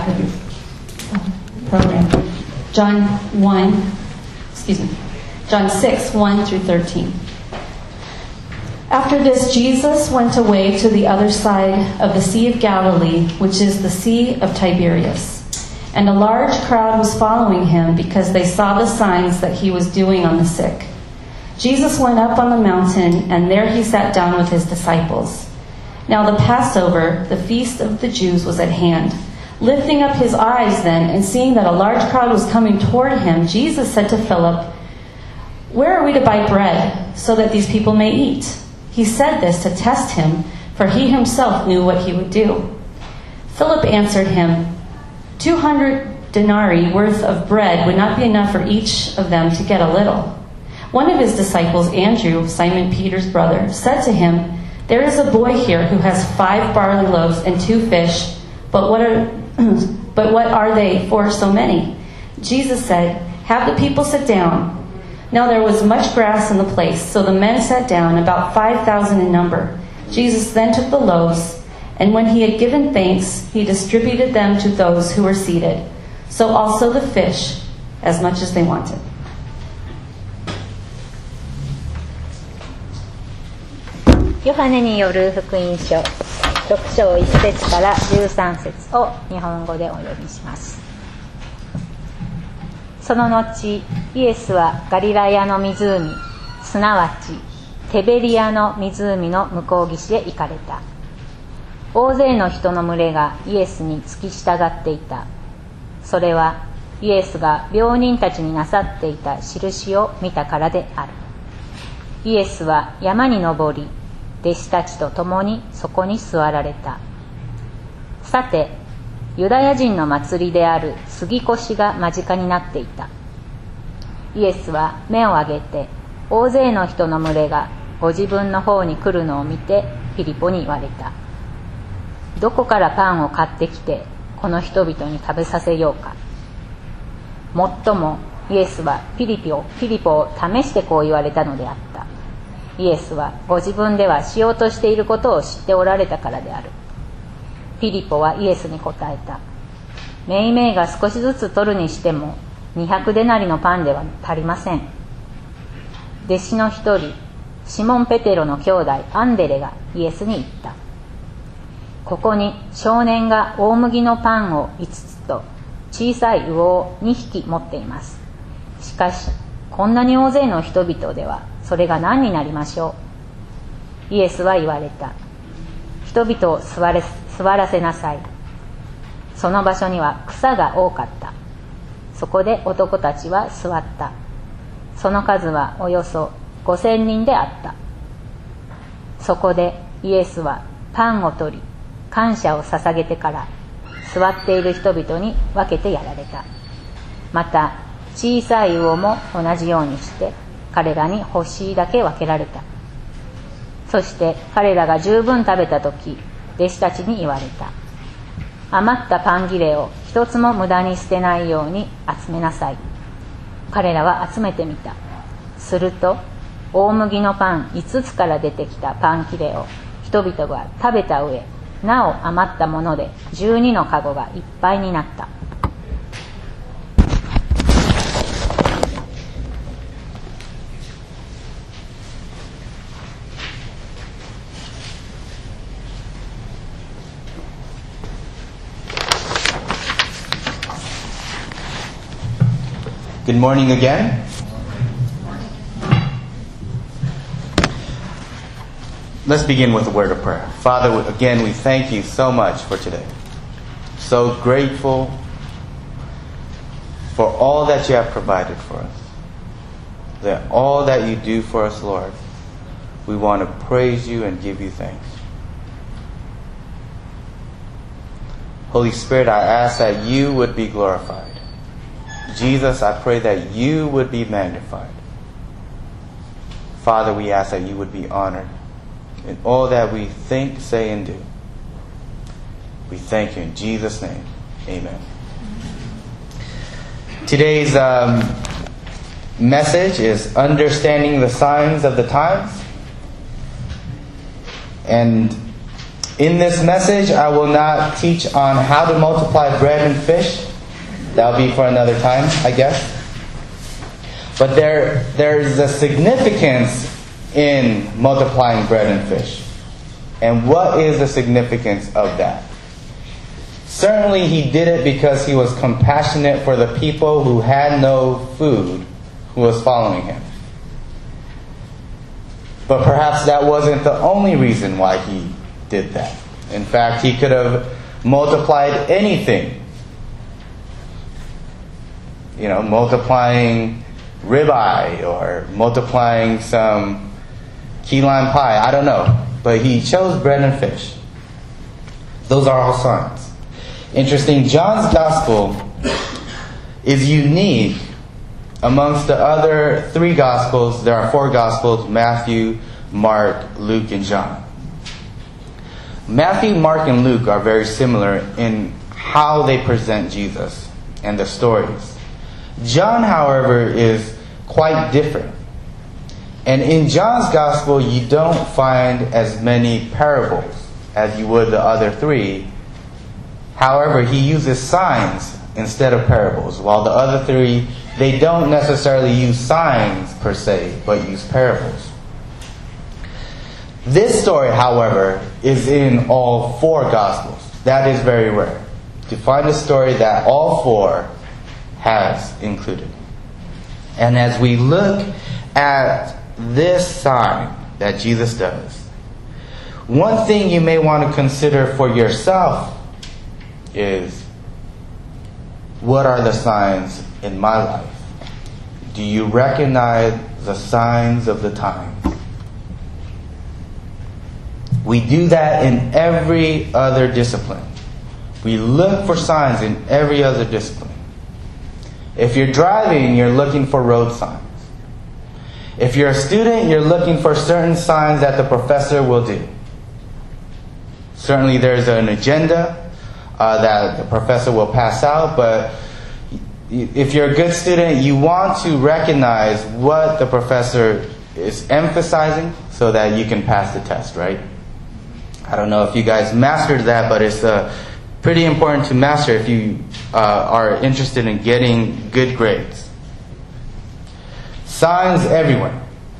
back of your program. John 6, 1 through 13. After this, Jesus went away to the other side of the Sea of Galilee, which is the Sea of Tiberias. And a large crowd was following him because they saw the signs that he was doing on the sick. Jesus went up on the mountain, and there he sat down with his disciples. Now the Passover, the feast of the Jews, was at hand. Lifting up his eyes then, and seeing that a large crowd was coming toward him, Jesus said to Philip, "Where are we to buy bread, so that these people may eat?" He said this to test him, for he himself knew what he would do. Philip answered him, 200 denarii worth of bread would not be enough for each of them to get a little. One of his disciples, Andrew, Simon Peter's brother, said to him, "There is a boy here who has 5 barley loaves and 2 fish, but what are they for so many?" Jesus said, "Have the people sit down." Now there was much grass in the place, so the men sat down, about 5,000 in number. Jesus then took the loaves, and when he had given thanks, he distributed them to those who were seated. So also the fish, as much as they wanted. ヨハネによる福音書6章1節から13節を日本語でお読みします。その後、イエスはガリラヤの湖、すなわちテベリアの湖の向こう岸へ行かれた。大勢の人の群れがイエスに付き従っていた。それはイエスが病人たちになさっていた印を見たからである。イエスは山に登り、弟子たちと共にそこに座られた。さて、ユダヤ人の祭りである杉越が間近になっていた。イエスは目を上げて、大勢の人の群れがご自分の方に来るのを見て、ピリポに言われた。どこからパンを買ってきて、この人々に食べさせようか。もっとも、イエスはピリポを試してこう言われたのであった。イエスはご自分ではしようとしていることを知っておられたからである。ピリポはイエスに答えた。めいめいが少しずつ取るにしても200デナリのパンでは足りません。弟子の一人、シモン・ペテロの兄弟アンデレがイエスに言った。ここに少年が大麦のパンを5つと小さい魚を2匹持っています。しかしこんなに大勢の人々ではそれが何になりましょう。イエスは言われた。人々を座らせなさい。その場所には草が多かった。そこで男たちは座った。その数はおよそ5000人であった。そこでイエスはパンを取り、感謝を捧げてから座っている人々に分けてやられた。また小さい魚も同じようにして彼らに欲しいだけ分けられた。そして彼らが十分食べたとき、弟子たちに言われた。余ったパン切れを一つも無駄に捨てないように集めなさい。彼らは集めてみた。すると大麦のパン5つから出てきたパン切れを人々が食べた上、なお余ったもので12のかごがいっぱいになった。 Good morning again. Let's begin with a word of prayer. Father, again, we thank you so much for today. So grateful for all that you have provided for us. That all that you do for us, Lord, we want to praise you and give you thanks. Holy Spirit, I ask that you would be glorified. Jesus, I pray that you would be magnified. Father, we ask that you would be honored in all that we think, say, and do. We thank you in Jesus' name. Amen. Today's message is Understanding the Signs of the Times. And In this message, I will not teach on how to multiply bread and fish. That'll be for another time, I guess. But there's a significance in multiplying bread and fish. And what is the significance of that? Certainly he did it because he was compassionate for the people who had no food, who was following him. But perhaps that wasn't the only reason why he did that. In fact, he could have multiplied anything. You know, multiplying ribeye or multiplying some key lime pie. I don't know. But he chose bread and fish. Those are all signs. Interesting, John's gospel is unique amongst the other three gospels. There are four gospels: Matthew, Mark, Luke, and John. Matthew, Mark, and Luke are very similar in how they present Jesus and the stories. John, however, is quite different. And in John's gospel, you don't find as many parables as you would the other three. However, he uses signs instead of parables, while the other three, they don't necessarily use signs per se, but use parables. This story, however, is in all four Gospels. That is very rare, to find a story that all four has included. And as we look at this sign that Jesus does, one thing you may want to consider for yourself is, what are the signs in my life? Do you recognize the signs of the times? We do that in every other discipline. We look for signs in every other discipline. If you're driving, you're looking for road signs. If you're a student, you're looking for certain signs that the professor will do. Certainly there's an agenda that the professor will pass out, but if you're a good student, you want to recognize what the professor is emphasizing so that you can pass the test, right? I don't know if you guys mastered that, but it's pretty important to master if you are interested in getting good grades. Signs everywhere.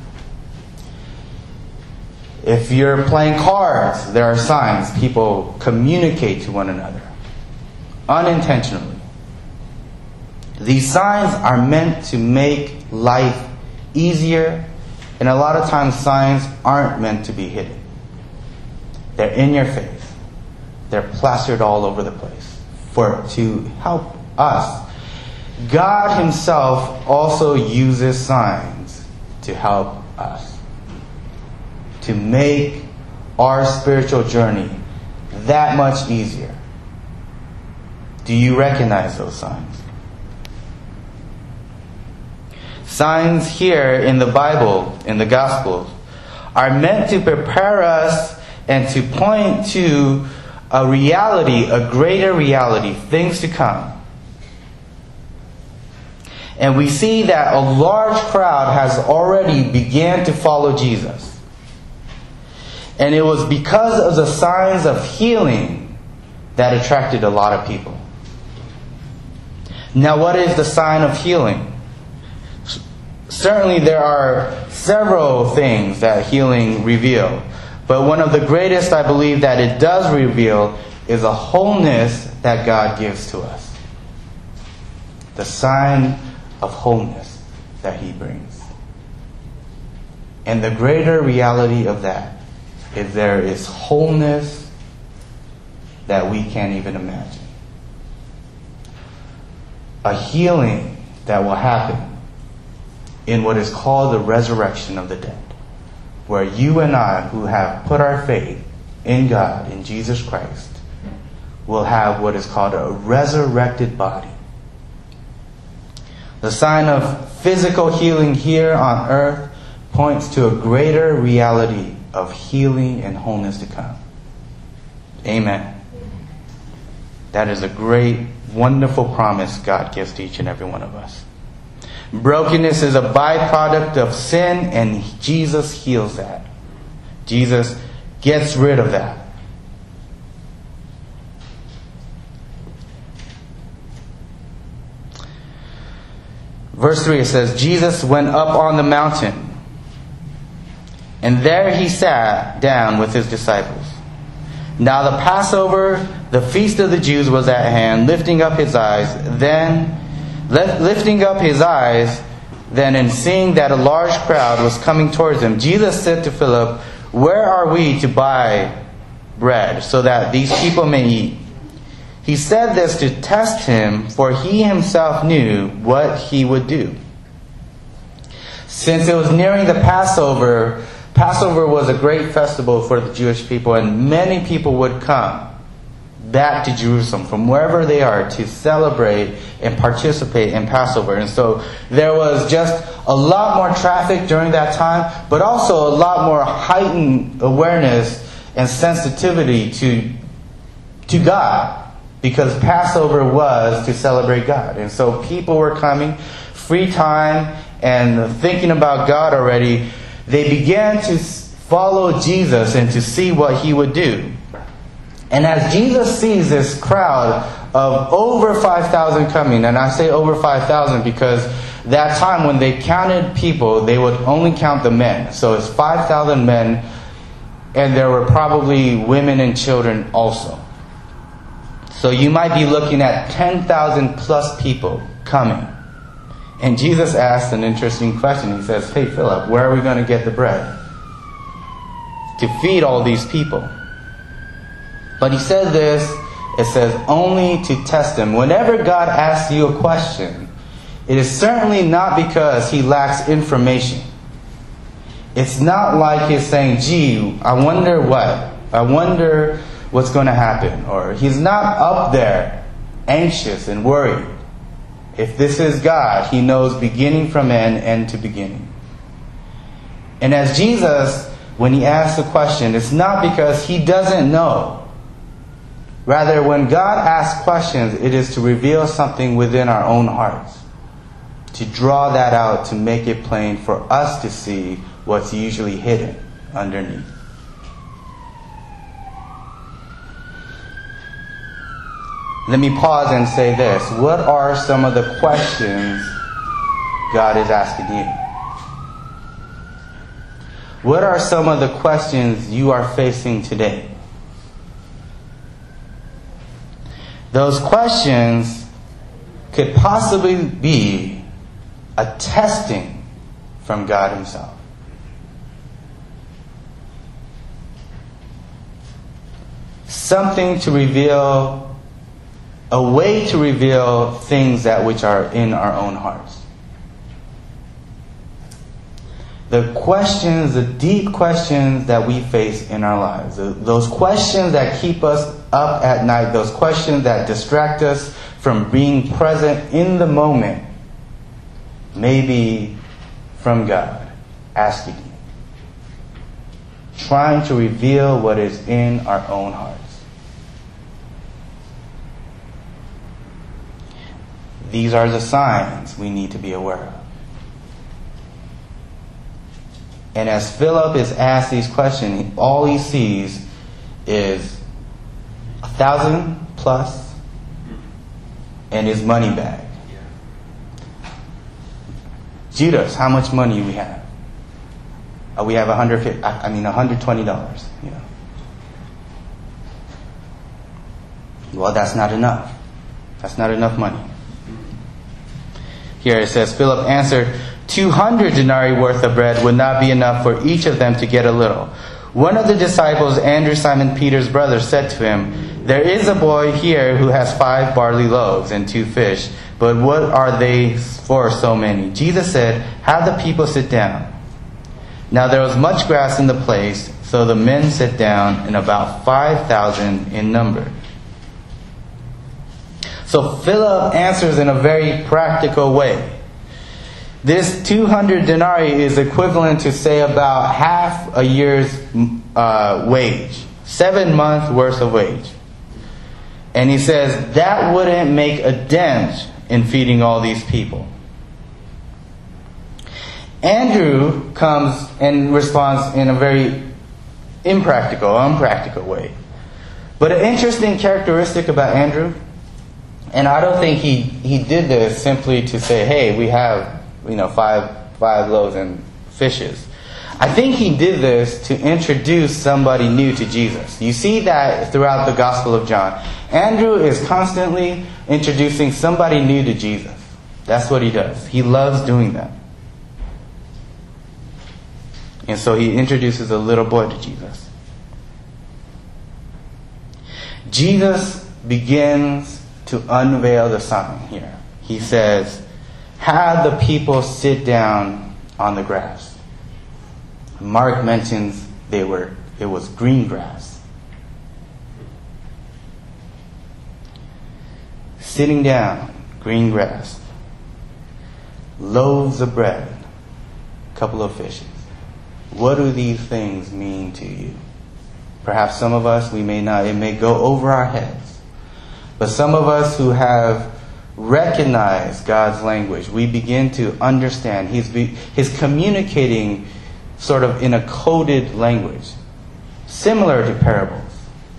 If you're playing cards, there are signs. People communicate to one another unintentionally. These signs are meant to make life easier, and a lot of times signs aren't meant to be hidden. They're in your face. They're plastered all over the place to help us. God Himself also uses signs to help us, to make our spiritual journey that much easier. Do you recognize those signs? Signs here in the Bible, in the Gospels, are meant to prepare us and to point to a reality, a greater reality, things to come. And we see that a large crowd has already began to follow Jesus. And it was because of the signs of healing that attracted a lot of people. Now, what is the sign of healing? Certainly there are several things that healing reveal. But one of the greatest, I believe, that it does reveal is a wholeness that God gives to us. The sign of wholeness that He brings. And the greater reality of that is there is wholeness that we can't even imagine. A healing that will happen in what is called the resurrection of the dead, where you and I, who have put our faith in God, in Jesus Christ, will have what is called a resurrected body. The sign of physical healing here on earth points to a greater reality of healing and wholeness to come. Amen. That is a great, wonderful promise God gives to each and every one of us. Brokenness is a byproduct of sin, and Jesus heals that. Jesus gets rid of that. Verse 3, it says, Jesus went up on the mountain, and there he sat down with his disciples. Now the Passover, the feast of the Jews, was at hand. Lifting up his eyes, then and seeing that a large crowd was coming towards him, Jesus said to Philip, "Where are we to buy bread so that these people may eat?" He said this to test him, for he himself knew what he would do. Since it was nearing the Passover, Passover was a great festival for the Jewish people, and many people would come back to Jerusalem from wherever they are to celebrate and participate in Passover. And so there was just a lot more traffic during that time, but also a lot more heightened awareness and sensitivity to God, because Passover was to celebrate God. And so people were coming, free time, and thinking about God already. They began to follow Jesus and to see what he would do. And as Jesus sees this crowd of over 5,000 coming, and I say over 5,000 because that time when they counted people, they would only count the men. So it's 5,000 men, and there were probably women and children also. So you might be looking at 10,000 plus people coming. And Jesus asked an interesting question. He says, "Hey, Philip, where are we going to get the bread to feed all these people?" But he said this, it says, only to test him. Whenever God asks you a question, it is certainly not because he lacks information. It's not like he's saying, "Gee, I wonder what's going to happen." Or he's not up there anxious and worried. If this is God, he knows beginning from end to beginning. And as Jesus, when he asks a question, it's not because he doesn't know. Rather, when God asks questions, it is to reveal something within our own hearts, to draw that out, to make it plain for us to see what's usually hidden underneath. Let me pause and say this. What are some of the questions God is asking you? What are some of the questions you are facing today? Those questions could possibly be a testing from God himself. Something to reveal, a way to reveal things that which are in our own hearts. The questions, the deep questions that we face in our lives, those questions that keep us up at night, those questions that distract us from being present in the moment, may be from God asking you, trying to reveal what is in our own hearts. These are the signs we need to be aware of. And as Philip is asked these questions, all he sees is 1,000 plus and his money bag. Judas, how much money do we have? We have $120. You know. Well, that's not enough. That's not enough money. Here it says, Philip answered, 200 denarii worth of bread would not be enough for each of them to get a little. One of the disciples, Andrew, Simon Peter's brother, said to him, "There is a boy here who has 5 barley loaves and 2 fish, but what are they for so many?" Jesus said, "Have the people sit down." Now there was much grass in the place, so the men sat down, and about 5,000 in number. So Philip answers in a very practical way. This 200 denarii is equivalent to, say, about half a year's wage. 7 months worth of wage. And he says that wouldn't make a dent in feeding all these people. Andrew comes and responds in a very unpractical way. But an interesting characteristic about Andrew And I don't think he did this simply to say, hey, we have, five loaves and fishes. I think he did this to introduce somebody new to Jesus. You see that throughout the Gospel of John. Andrew is constantly introducing somebody new to Jesus. That's what he does. He loves doing that. And so he introduces a little boy to Jesus. Jesus begins to unveil the sign here. He says, have the people sit down on the grass. Mark mentions it was green grass. Sitting down, green grass. Loaves of bread, a couple of fishes. What do these things mean to you? Perhaps some of us, it may go over our heads. But some of us who have recognized God's language, we begin to understand. He's communicating sort of in a coded language, similar to parables.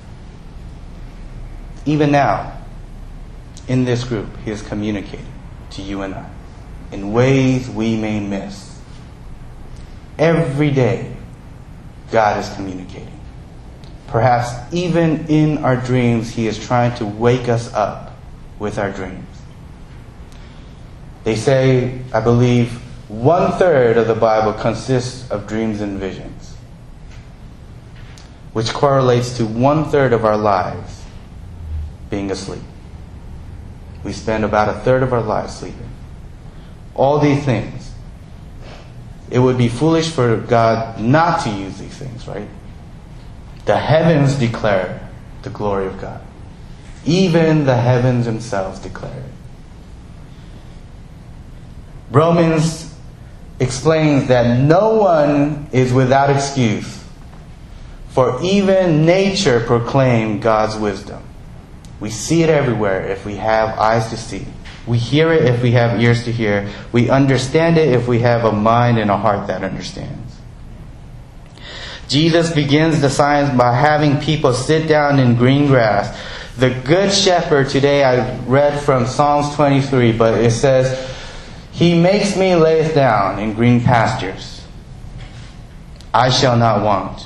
Even now, in this group, he is communicating to you and I in ways we may miss. Every day, God is communicating. Perhaps even in our dreams, he is trying to wake us up with our dreams. They say, I believe, 1/3 of the Bible consists of dreams and visions, which correlates to 1/3 of our lives being asleep. We spend about 1/3 of our lives sleeping. All these things. It would be foolish for God not to use these things, right? The heavens declare the glory of God. Even the heavens themselves declare it. Romans explains that no one is without excuse, for even nature proclaims God's wisdom. We see it everywhere if we have eyes to see. We hear it if we have ears to hear. We understand it if we have a mind and a heart that understands. Jesus begins the signs by having people sit down in green grass. The Good Shepherd, today I read from Psalms 23, but it says, he makes me lay down in green pastures. I shall not want.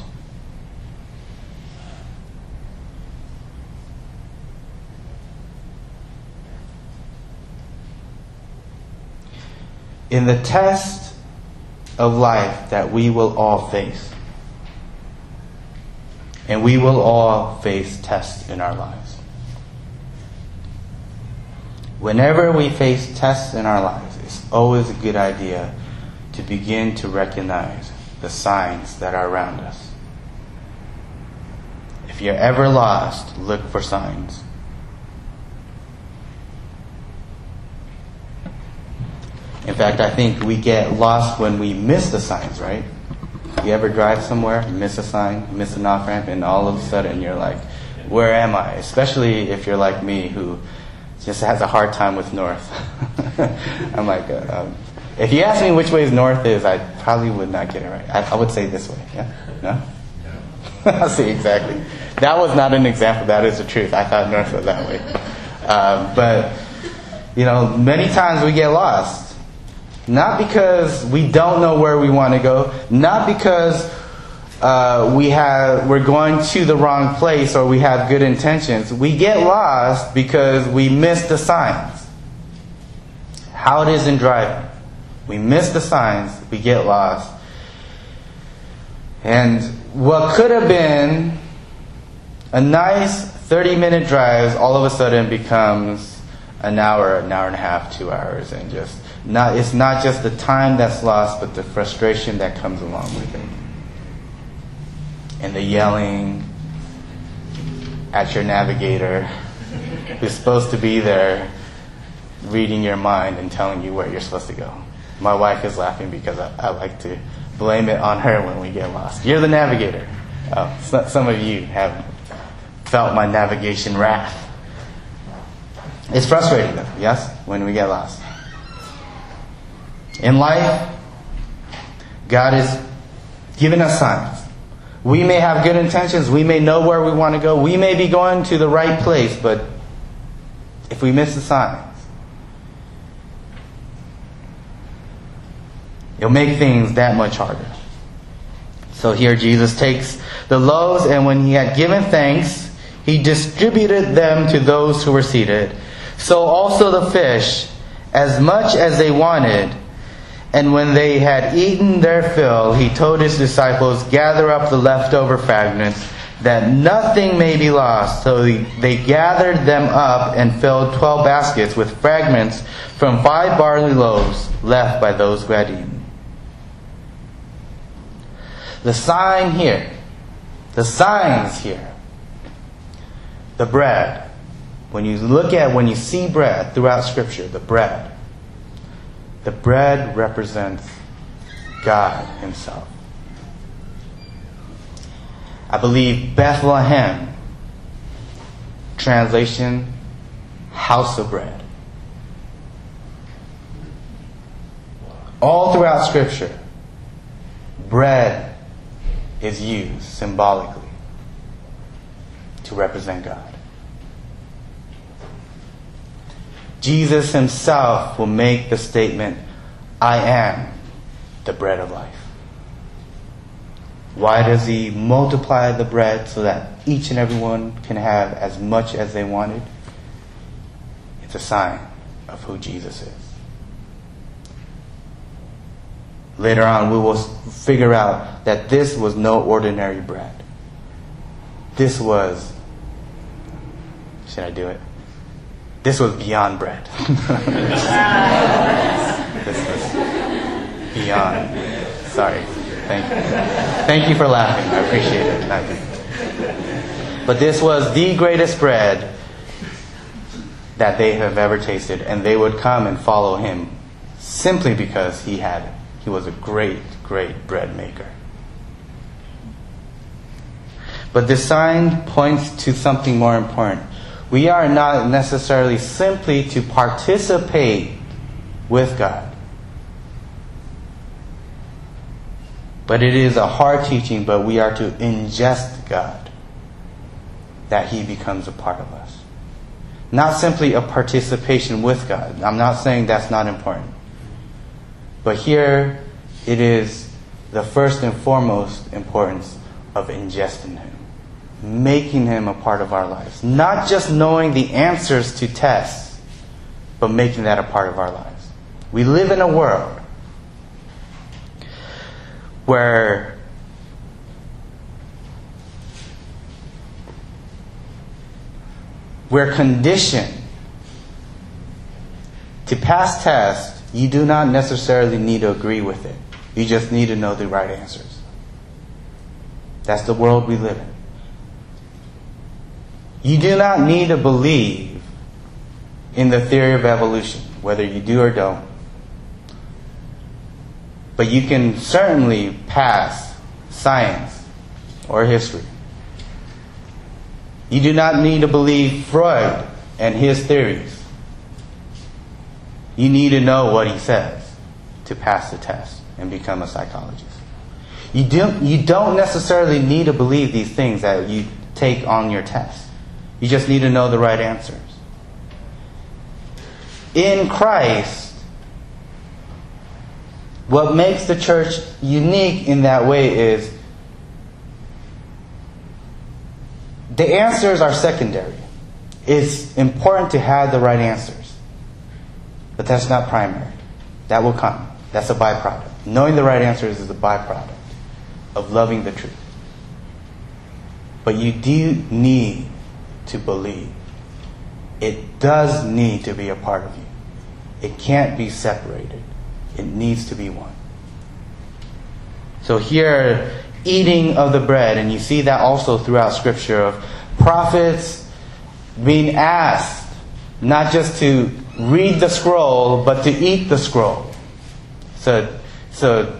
In the test of life that we will all face, and we will all face tests in our lives. Whenever we face tests in our lives, it's always a good idea to begin to recognize the signs that are around us. If you're ever lost, look for signs. In fact, I think we get lost when we miss the signs, right? You ever drive somewhere, miss a sign, miss an off-ramp, and all of a sudden you're like, where am I? Especially if you're like me, who just has a hard time with north. I'm like, if you ask me which way north is, I probably would not get it right. I would say this way. Yeah? No? See, exactly. That was not an example. That is the truth. I thought north was that way. But, many times we get lost. Not because we don't know where we want to go. Not because we're going to the wrong place or we have good intentions. We get lost because we miss the signs. How it is in driving. We miss the signs. We get lost. And what could have been a nice 30-minute drive all of a sudden becomes an hour and a half, 2 hours, and it's not just the time that's lost, but the frustration that comes along with it. And the yelling at your navigator who's supposed to be there reading your mind and telling you where you're supposed to go. My wife is laughing because I like to blame it on her when we get lost. You're the navigator. Some of you have felt my navigation wrath. It's frustrating though, yes, when we get lost. In life, God is giving us signs. We may have good intentions. We may know where we want to go. We may be going to the right place, but if we miss the signs, it'll make things that much harder. So here Jesus takes the loaves, and when he had given thanks, he distributed them to those who were seated. So also the fish, as much as they wanted. And when they had eaten their fill, he told his disciples, "Gather up the leftover fragments, that nothing may be lost." So they gathered them up and filled 12 baskets with fragments from 5 barley loaves left by those who had eaten. The sign here, the signs here, the bread. When you see bread throughout Scripture, the bread represents God Himself. I believe Bethlehem, translation, house of bread. All throughout Scripture, bread is used symbolically to represent God. Jesus Himself will make the statement, "I am the bread of life." Why does He multiply the bread so that each and every one can have as much as they wanted? It's a sign of who Jesus is. Later on, we will figure out that this was no ordinary bread. This was, should I do it? This was beyond bread. This was beyond. Sorry. Thank you. Thank you for laughing. I appreciate it. But this was the greatest bread that they have ever tasted, and they would come and follow Him simply because He had it. He was a great, great bread maker. But this sign points to something more important. We are not necessarily simply to participate with God, but it is a hard teaching, but we are to ingest God, that He becomes a part of us. Not simply a participation with God. I'm not saying that's not important. But here it is the first and foremost importance of ingesting Him, making Him a part of our lives. Not just knowing the answers to tests, but making that a part of our lives. We live in a world where we're conditioned to pass tests. You do not necessarily need to agree with it. You just need to know the right answers. That's the world we live in. You do not need to believe in the theory of evolution, whether you do or don't. But you can certainly pass science or history. You do not need to believe Freud and his theories. You need to know what he says to pass the test and become a psychologist. You don't necessarily need to believe these things that you take on your test. You just need to know the right answers. In Christ, what makes the church unique in that way is the answers are secondary. It's important to have the right answers. But that's not primary. That will come. That's a byproduct. Knowing the right answers is a byproduct of loving the truth. But you do need to believe. It does need to be a part of you. It can't be separated. It needs to be one. So here, eating of the bread, and you see that also throughout Scripture, of prophets being asked not just to read the scroll, but to eat the scroll. It's a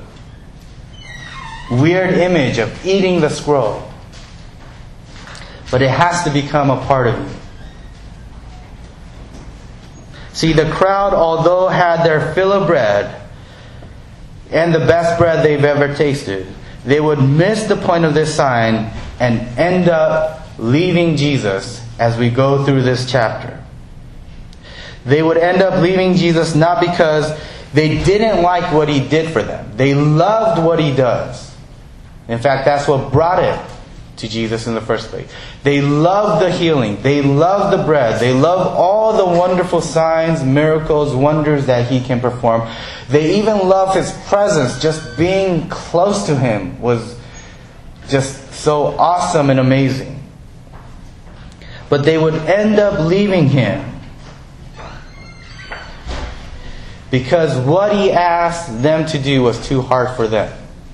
weird image of eating the scroll. But it has to become a part of you. See, the crowd, although had their fill of bread, and the best bread they've ever tasted, they would miss the point of this sign and end up leaving Jesus as we go through this chapter. They would end up leaving Jesus not because they didn't like what he did for them. They loved what he does. In fact, that's what brought it to Jesus in the first place. They loved the healing. They loved the bread. They loved all the wonderful signs, miracles, wonders that he can perform. They even loved his presence. Just being close to him was just so awesome and amazing. But they would end up leaving him because what he asked them to do was too hard for them.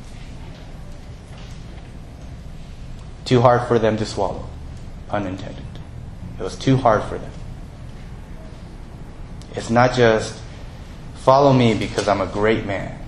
Too hard for them to swallow. Pun intended. It was too hard for them. It's not just follow me because I'm a great man.